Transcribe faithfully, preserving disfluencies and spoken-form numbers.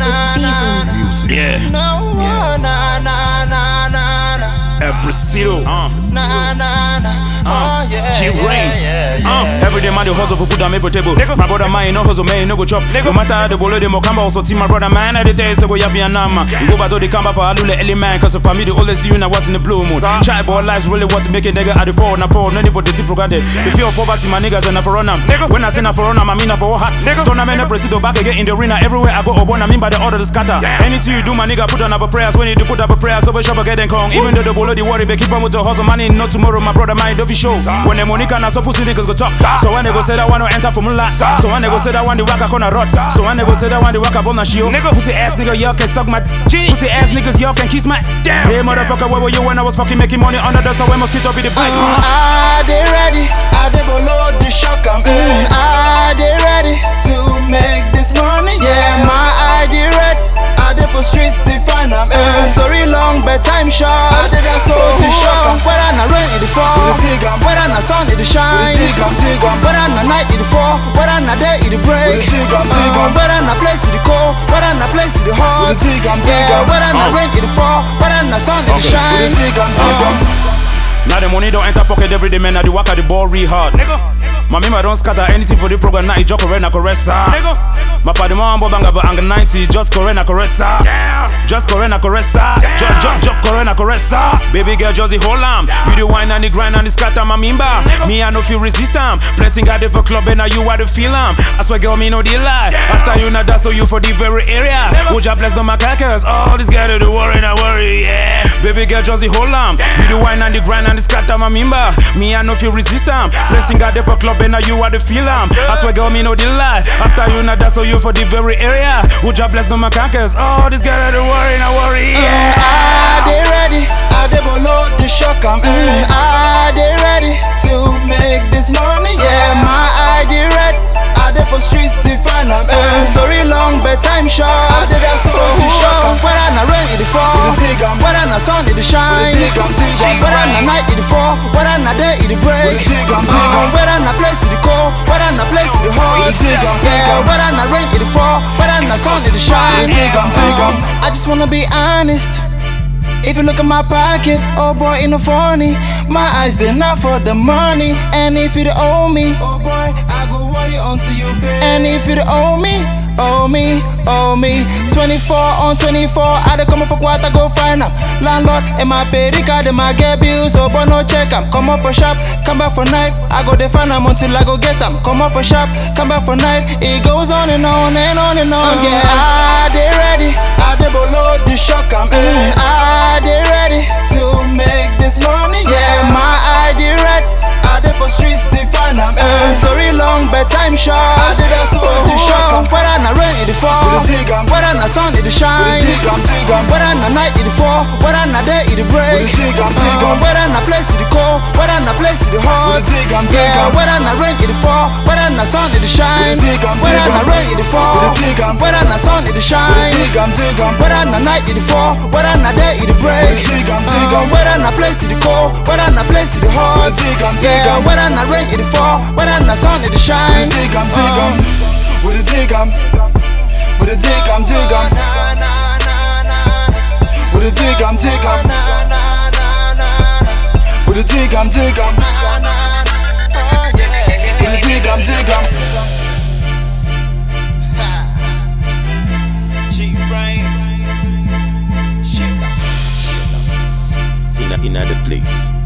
Music. Yeah. No, na na na na na. Presido. Uh. Na na na. Uh. Oh yeah. G-Rain. Yeah, yeah, Uh. yeah. Every day man they hustle for food on every table. Nigga. My brother man no hustle man no go chop. Nigga. No matter how the bolo them come also team my brother man I dey tell you say we have Vietnam. You go back to the camp for Alule Eli man cause for me the only see you now was in the blue moon. Try boy lives really want to make a nigga at the fall na fall no need for the tip program. The fear of poverty my niggas and na for run am. When I say na for run am I mean na for hot. Stone man no Presido back again in the arena everywhere I go obon I mean by the order to scatter. Anything you do my nigga put on up a prayers when you do put up a prayers over shop again and kong. Even though the bolo the worry they keep on with the hustle money not tomorrow my brother mind don't be show. When the money can so pussy niggas go talk. So when they go say that one no enter for moonlight. So when they go say that one the waka corner rot. So when they go say that one the waka bomb na shio. Pussy ass nigga y'all can suck my pussy ass niggas y'all can kiss my damn. Hey motherfucker where were you when I was fucking making money under the so when mosquito be the bite. Mm, are they ready? Are they below the shock? I'm mm, are they ready to make this money? Yeah, my I D ready. Are they for streets define them? Mm, story long but time short. Are they dance so the shock? Whether na rain in the fall, whether na sun in the shine, whether na night in the fall, whether na day in the break, whether na place in the cold, whether na place in the hot, yeah, whether na rain in the fall, whether na sun in the shine. Now the money don't enter pocket every day, man. Now the work at the ball real hard. My mama don't scatter anything for the program. Now it just correct na caressa. My party mom bob banga banga ninety just correct na caressa. Just correct na caressa. Just just just correct na caressa. Baby girl just the whole lamb. You the wine and the grind and the scatter my mimba. Me I no feel resist am. Plenty got there for club and now you are the feel am. I swear girl me no dey lie. After you not that so you for the very area. Would ya bless no my crackers? Oh this girl do the worry na worry yeah. Baby girl just the whole lamb. You the wine and the grind and the scatter my mimba. Me I no feel resist am. Plenty got there for club and now you are the feel am. I swear girl me no dey lie. After you not that so you for the very area. Would ya bless no my crackers? Oh this girl do the worry na worry yeah. Mm, are they ready? Are they below the shock? I'm mm, are they ready to make this money? Yeah, my I D ready. Are they for streets define them? Mm, story long but time short. Are they dance so the shock? Whether na rain in the fall, whether na sun in the shine, whether na night in the fall, whether na day in the break, whether na place in the cold, whether na place in the hot, yeah, whether na rain in the fall, whether na sun in the shine. I just wanna be honest. If you look at my pocket, oh boy, ain't no funny. My eyes, they're not for the money. And if you don't owe me, oh boy, I go worry until you pay. And if you don't owe me, owe me, owe me. twenty-four on twenty-four, I dey come up for what I go find them. Landlord, and my pay card, and my get bills, so but no check them. Come up for shop, come back for night. I go dey find them until I go get them. Come up for shop, come back for night. It goes on and on and on and on. Yeah, are they ready? Are they below the shock? I'm mm, are they ready to make this money? Yeah, my I D ready. Are they for streets define them? Mm, story long but time short. Are they dance so the shock? Whether na rain in the fall, whether na sun in the shine, whether na night in the fall, whether na day in the break, whether na place in the cold, whether na place in the hot, yeah, whether na rain in the fall, whether na sun in the shine, whether na rain in the fall, whether na sun in the shine, whether na night in the fall, whether na day in the break, whether na place in the cold, whether na place in the hot, yeah, whether na rain in the fall, whether na sun in the shine. With a dig am, with a dig am, dig am, with a dig am, dig am, with a dig am, dig am, with a dig am, dig am. G-Rain, shit, shit, in, a, in another place.